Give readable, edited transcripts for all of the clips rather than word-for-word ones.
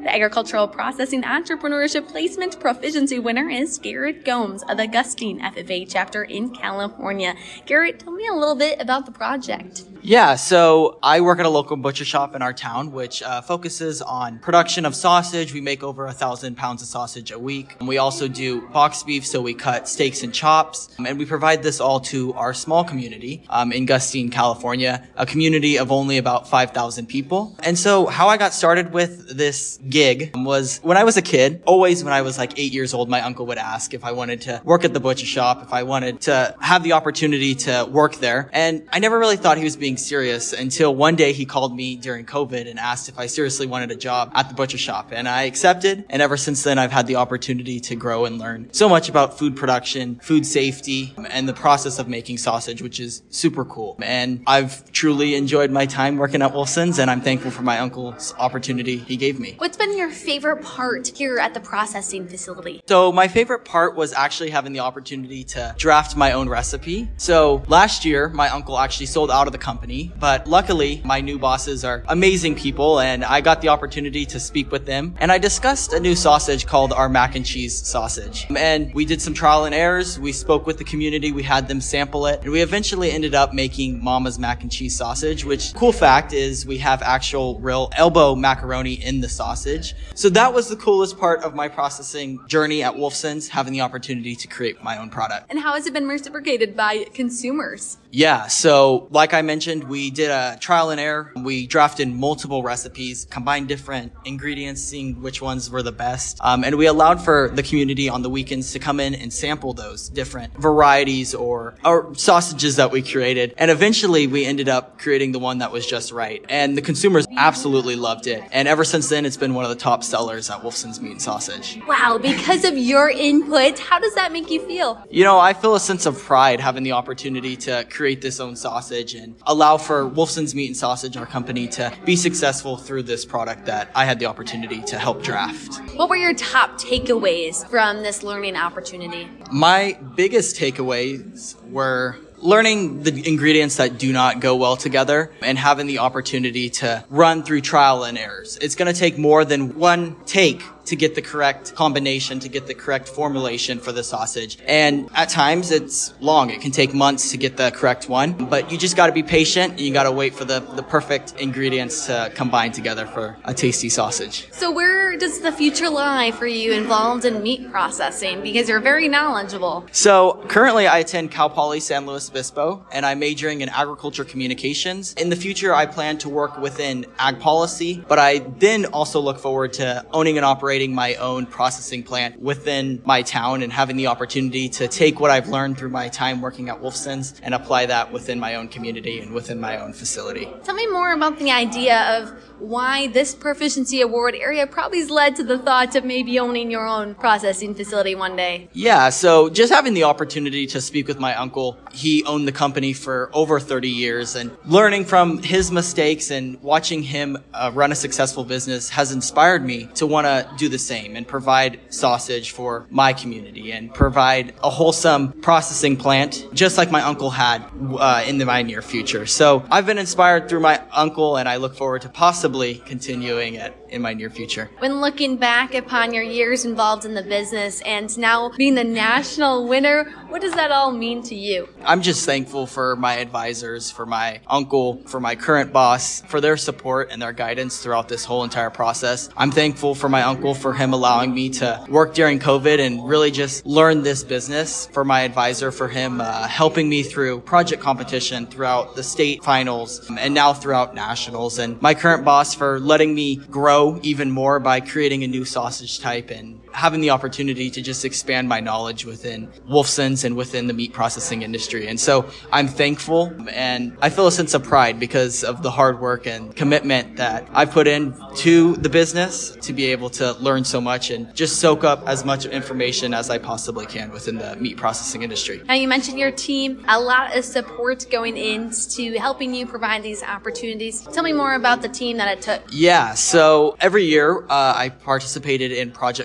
Agricultural Processing Entrepreneurship Placement Proficiency winner is Garrett Gomes of the Gustine FFA chapter in California. Garrett, tell me a little bit about the project. Yeah, so I work at a local butcher shop in our town, which focuses on production of sausage. We make over 1,000 pounds of sausage a week. And we also do boxed beef, so we cut steaks and chops. And we provide this all to our small community in Gustine, California, a community of only about 5,000 people. And so how I got started with this gig was when I was a kid. Always when I was like 8 years old, my uncle would ask if I wanted to work at the butcher shop, if I wanted to have the opportunity to work there. And I never really thought he was being serious until one day he called me during COVID and asked if I seriously wanted a job at the butcher shop. And I accepted. And ever since then, I've had the opportunity to grow and learn so much about food production, food safety, and the process of making sausage, which is super cool. And I've truly enjoyed my time working at Wolfson's, and I'm thankful for my uncle's opportunity he gave me. What's been your favorite part here at the processing facility? So my favorite part was actually having the opportunity to draft my own recipe. So last year, my uncle actually sold out of the company, but luckily my new bosses are amazing people and I got the opportunity to speak with them. And I discussed a new sausage called our mac and cheese sausage. And we did some trial and errors. We spoke with the community. We had them sample it. And we eventually ended up making Mama's mac and cheese sausage, which cool fact is we have actual real elbow macaroni in the sausage. So that was the coolest part of my processing journey at Wolfson's, having the opportunity to create my own product. And how has it been reciprocated by consumers? Yeah, so like I mentioned, we did a trial and error. We drafted multiple recipes, combined different ingredients, seeing which ones were the best. And we allowed for the community on the weekends to come in and sample those different varieties or sausages that we created. And eventually we ended up creating the one that was just right. And the consumers absolutely loved it. And ever since then, it's been one of the top sellers at Wolfson's Meat and Sausage. Wow, because of your input, how does that make you feel? You know, I feel a sense of pride having the opportunity to create this own sausage and allow for Wolfson's Meat and Sausage, our company, to be successful through this product that I had the opportunity to help draft. What were your top takeaways from this learning opportunity? My biggest takeaways were learning the ingredients that do not go well together and having the opportunity to run through trial and errors. It's going to take more than one take to get the correct combination, to get the correct formulation for the sausage. And at times it's long. It can take months to get the correct one, but you just got to be patient and you got to wait for the perfect ingredients to combine together for a tasty sausage. So where does the future lie for you involved in meat processing? Because you're very knowledgeable. So currently I attend Cal Poly San Luis Obispo and I'm majoring in agriculture communications. In the future, I plan to work within ag policy, but I then also look forward to owning and operating my own processing plant within my town and having the opportunity to take what I've learned through my time working at Wolfson's and apply that within my own community and within my own facility. Tell me more about the idea of why this Proficiency Award area probably has led to the thought of maybe owning your own processing facility one day. Yeah, so just having the opportunity to speak with my uncle. He owned the company for over 30 years and learning from his mistakes and watching him run a successful business has inspired me to want to do the same and provide sausage for my community and provide a wholesome processing plant just like my uncle had in my near future. So I've been inspired through my uncle and I look forward to possibly continuing it in my near future. When looking back upon your years involved in the business and now being the national winner, what does that all mean to you? I'm just thankful for my advisors, for my uncle, for my current boss, for their support and their guidance throughout this whole entire process. I'm thankful for my uncle, for him allowing me to work during COVID and really just learn this business. For my advisor, for him helping me through project competition throughout the state finals and now throughout nationals. And my current boss for letting me grow even more by creating a new sausage type and having the opportunity to just expand my knowledge within Wolfson's and within the meat processing industry. And so I'm thankful and I feel a sense of pride because of the hard work and commitment that I put in to the business to be able to learn so much and just soak up as much information as I possibly can within the meat processing industry. Now you mentioned your team, a lot of support going into helping you provide these opportunities. Tell me more about the team that it took. Yeah, so every year I participated in project competition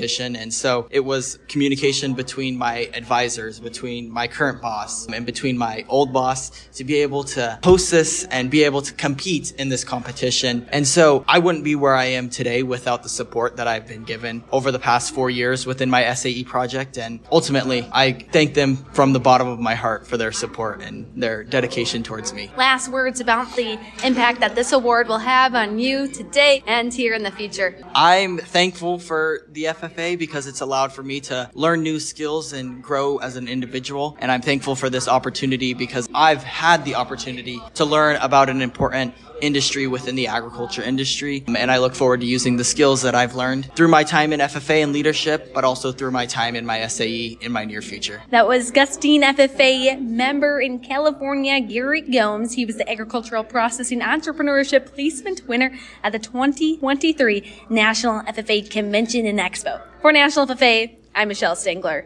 competition. And so it was communication between my advisors, between my current boss, and between my old boss to be able to host this and be able to compete in this competition. And so I wouldn't be where I am today without the support that I've been given over the past 4 years within my SAE project. And ultimately, I thank them from the bottom of my heart for their support and their dedication towards me. Last words about the impact that this award will have on you today and here in the future. I'm thankful for the FFA because it's allowed for me to learn new skills and grow as an individual. And I'm thankful for this opportunity because I've had the opportunity to learn about an important industry within the agriculture industry. And I look forward to using the skills that I've learned through my time in FFA and leadership, but also through my time in my SAE in my near future. That was Gustine FFA member in California, Garrett Gomes. He was the Agricultural Processing Entrepreneurship Placement winner at the 2023 National FFA Convention and Expo. For National FFA, I'm Michelle Stengler.